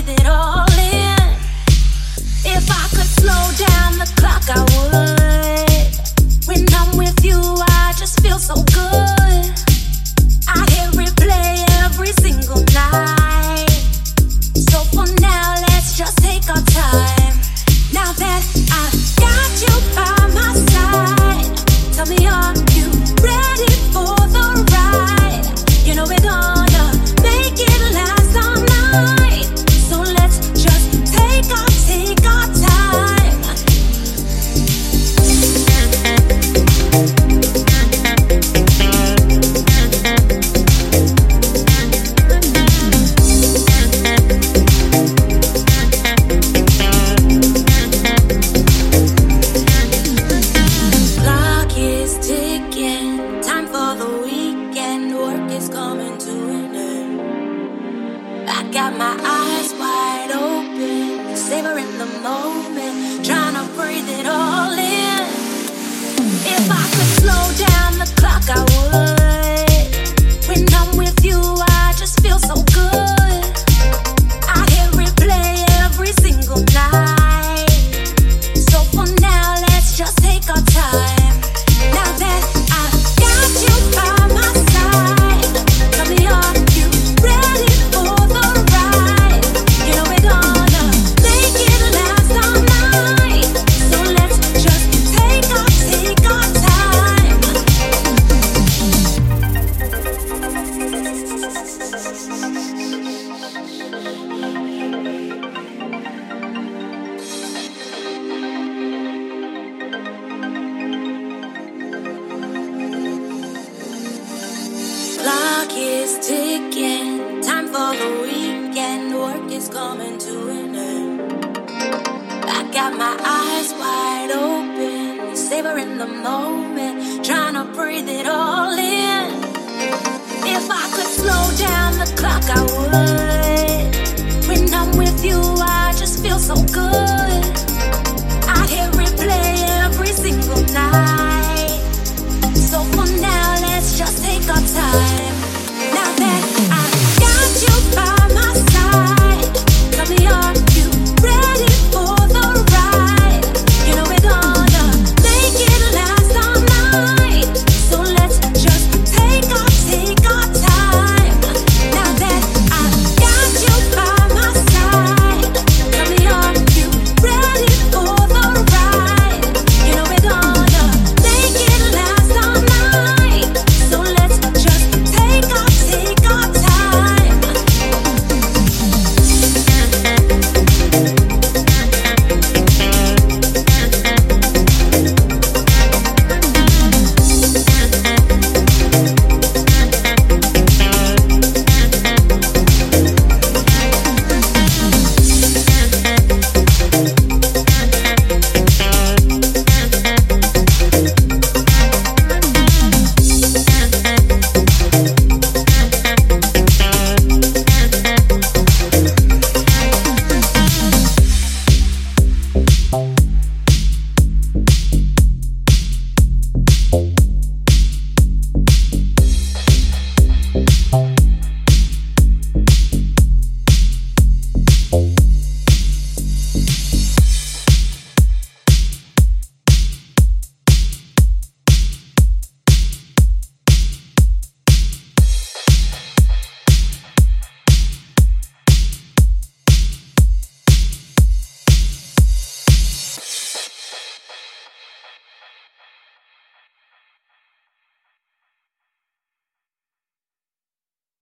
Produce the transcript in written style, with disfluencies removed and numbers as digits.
breathe it all in. If I could slow down the clock, I would. When I'm with you, I just feel so good. I hit replay every single night. So for now, let's just take our time. Now that I've got you by my side, tell me, are you ready for the ride? You know we're gonna make it last all night. So let's just take our time. Clock is ticking, time for the weekend. Work is coming to an end. I got my eyes wide open, savoring the moment, trying to breathe it all in. If I could slow down the clock, I would. When I'm with you, I just feel so good. I hit replay every single night. So for now, let's just take our time. Now that I've got you by my side, tell me, are you ready for the ride? You know we're gonna make it last all night. So let's just take our time. Clock is ticking, time for the weekend. Work is coming to an end. I got my eyes wide open, savoring the moment, trying to breathe it all in. If I could slow down the clock, I would. When I'm with you, I just feel so good.